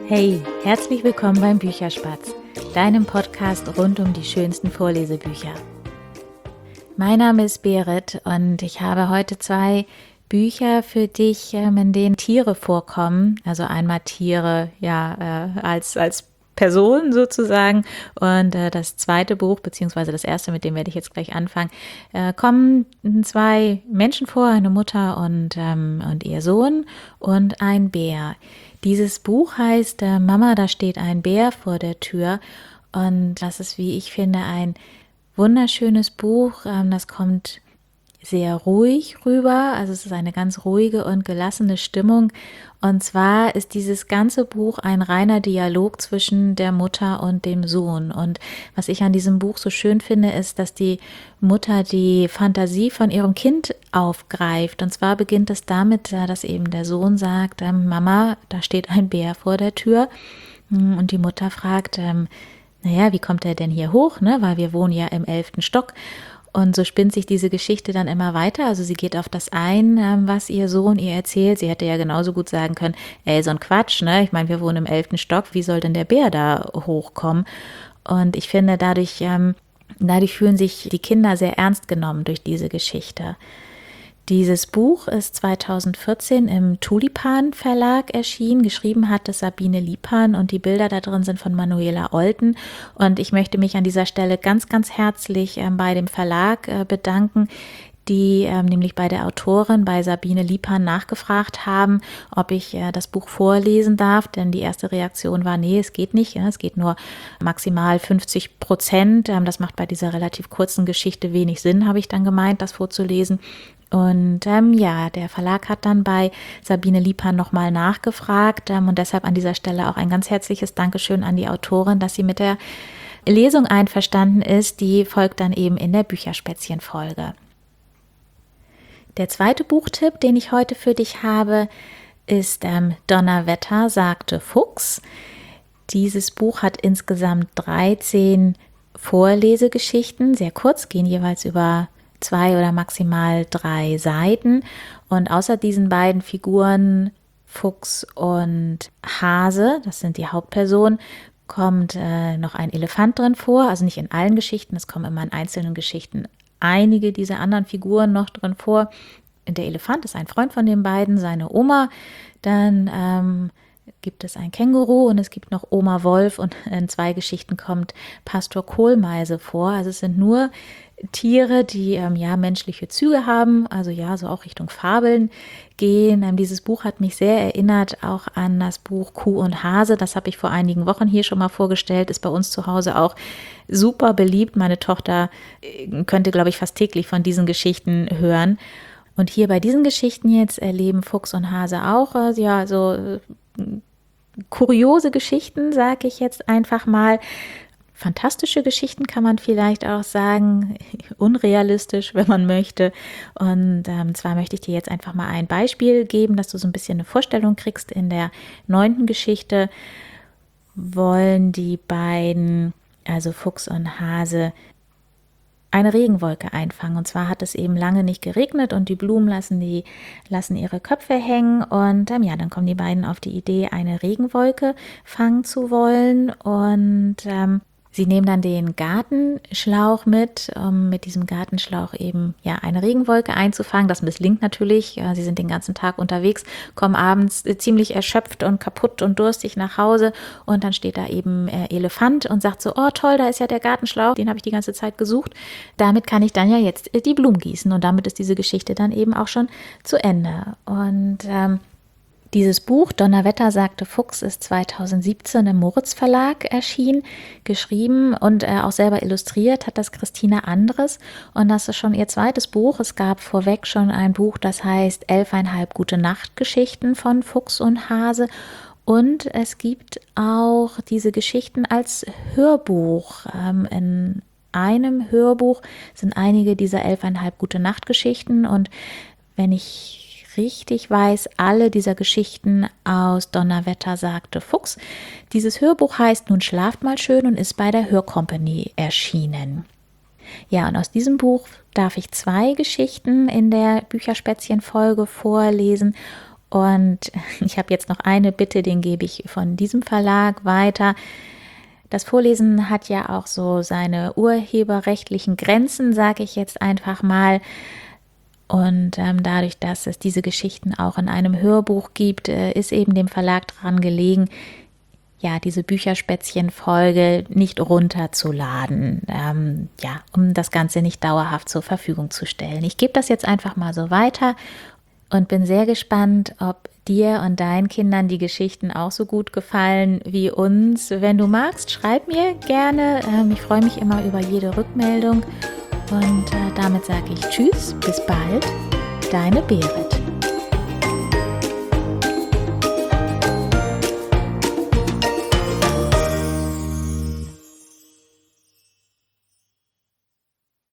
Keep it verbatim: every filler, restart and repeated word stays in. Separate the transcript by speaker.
Speaker 1: Hey, herzlich willkommen beim Bücherspatz, deinem Podcast rund um die schönsten Vorlesebücher. Mein Name ist Berit und ich habe heute zwei Bücher für dich, in denen Tiere vorkommen. Also einmal Tiere ja äh, als, als Person sozusagen und äh, das zweite Buch, beziehungsweise das erste, mit dem werde ich jetzt gleich anfangen, äh, kommen zwei Menschen vor, eine Mutter und, ähm, und ihr Sohn und ein Bär. Dieses Buch heißt äh, Mama, da steht ein Bär vor der Tür und das ist, wie ich finde, ein wunderschönes Buch. Ähm, das kommt sehr ruhig rüber, also es ist eine ganz ruhige und gelassene Stimmung. Und zwar ist dieses ganze Buch ein reiner Dialog zwischen der Mutter und dem Sohn. Und was ich an diesem Buch so schön finde, ist, dass die Mutter die Fantasie von ihrem Kind aufgreift. Und zwar beginnt es damit, dass eben der Sohn sagt, Mama, da steht ein Bär vor der Tür. Und die Mutter fragt, naja, wie kommt er denn hier hoch, ne? Weil wir wohnen ja im elften Stock. Und so spinnt sich diese Geschichte dann immer weiter. Also sie geht auf das ein, was ihr Sohn ihr erzählt. Sie hätte ja genauso gut sagen können, ey, so ein Quatsch, ne? Ich meine, wir wohnen im elften Stock, wie soll denn der Bär da hochkommen? Und ich finde, dadurch, ähm, dadurch fühlen sich die Kinder sehr ernst genommen durch diese Geschichte. Dieses Buch ist zweitausendvierzehn im Tulipan Verlag erschienen. Geschrieben hat es Sabine Lipan und die Bilder da drin sind von Manuela Olten. Und ich möchte mich an dieser Stelle ganz, ganz herzlich äh, bei dem Verlag äh, bedanken, die äh, nämlich bei der Autorin, bei Sabine Lipan, nachgefragt haben, ob ich äh, das Buch vorlesen darf. Denn die erste Reaktion war, nee, es geht nicht. Ja, es geht nur maximal fünfzig Prozent. Ähm, das macht bei dieser relativ kurzen Geschichte wenig Sinn, habe ich dann gemeint, das vorzulesen. Und ähm, ja, der Verlag hat dann bei Sabine Lipan nochmal nachgefragt ähm, und deshalb an dieser Stelle auch ein ganz herzliches Dankeschön an die Autorin, dass sie mit der Lesung einverstanden ist. Die folgt dann eben in der Bücherspätzchen-Folge. Der zweite Buchtipp, den ich heute für dich habe, ist ähm, Donnerwetter, sagte Fuchs. Dieses Buch hat insgesamt dreizehn Vorlesegeschichten, sehr kurz, gehen jeweils über zwei oder maximal drei Seiten. Und außer diesen beiden Figuren, Fuchs und Hase, das sind die Hauptpersonen, kommt äh, noch ein Elefant drin vor. Also nicht in allen Geschichten, es kommen immer in einzelnen Geschichten einige dieser anderen Figuren noch drin vor. Der Elefant ist ein Freund von den beiden, seine Oma. Dann ähm, gibt es ein Känguru und es gibt noch Oma Wolf und in zwei Geschichten kommt Pastor Kohlmeise vor. Also es sind nur Tiere, die ähm, ja menschliche Züge haben, also ja, so auch Richtung Fabeln gehen. Ähm, dieses Buch hat mich sehr erinnert auch an das Buch Kuh und Hase. Das habe ich vor einigen Wochen hier schon mal vorgestellt, ist bei uns zu Hause auch super beliebt. Meine Tochter äh, könnte, glaube ich, fast täglich von diesen Geschichten hören. Und hier bei diesen Geschichten jetzt erleben Fuchs und Hase auch, äh, ja, so äh, kuriose Geschichten, sage ich jetzt einfach mal. Fantastische Geschichten kann man vielleicht auch sagen, unrealistisch, wenn man möchte. Und ähm, zwar möchte ich dir jetzt einfach mal ein Beispiel geben, dass du so ein bisschen eine Vorstellung kriegst. In der neunten Geschichte wollen die beiden, also Fuchs und Hase, eine Regenwolke einfangen. Und zwar hat es eben lange nicht geregnet und die Blumen lassen, die, lassen ihre Köpfe hängen. Und ähm, ja, dann kommen die beiden auf die Idee, eine Regenwolke fangen zu wollen. Und ähm, sie nehmen dann den Gartenschlauch mit, um mit diesem Gartenschlauch eben ja eine Regenwolke einzufangen. Das misslingt natürlich. Sie sind den ganzen Tag unterwegs, kommen abends ziemlich erschöpft und kaputt und durstig nach Hause und dann steht da eben Elefant und sagt so, oh toll, da ist ja der Gartenschlauch, den habe ich die ganze Zeit gesucht. Damit kann ich dann ja jetzt die Blumen gießen und damit ist diese Geschichte dann eben auch schon zu Ende. Und ähm, Dieses Buch, Donnerwetter, sagte Fuchs, ist zweitausendsiebzehn im Moritz Verlag erschienen, geschrieben und äh, auch selber illustriert hat das Christina Andres. Und das ist schon ihr zweites Buch. Es gab vorweg schon ein Buch, das heißt Elfeinhalb gute Nachtgeschichten von Fuchs und Hase. Und es gibt auch diese Geschichten als Hörbuch. Ähm, in einem Hörbuch sind einige dieser Elfeinhalb gute Nachtgeschichten. Und wenn ich richtig weiß, alle dieser Geschichten aus Donnerwetter, sagte Fuchs. Dieses Hörbuch heißt Nun schlaft mal schön und ist bei der Hörcompany erschienen. Ja, und aus diesem Buch darf ich zwei Geschichten in der Bücherspätzchen-Folge vorlesen. Und ich habe jetzt noch eine Bitte, den gebe ich von diesem Verlag weiter. Das Vorlesen hat ja auch so seine urheberrechtlichen Grenzen, sage ich jetzt einfach mal. Und ähm, dadurch, dass es diese Geschichten auch in einem Hörbuch gibt, äh, ist eben dem Verlag daran gelegen, ja, diese Bücherspätzchen-Folge nicht runterzuladen, ähm, ja, um das Ganze nicht dauerhaft zur Verfügung zu stellen. Ich gebe das jetzt einfach mal so weiter und bin sehr gespannt, ob dir und deinen Kindern die Geschichten auch so gut gefallen wie uns. Wenn du magst, schreib mir gerne. Ähm, ich freue mich immer über jede Rückmeldung. Und äh, damit sage ich Tschüss, bis bald, deine Berit.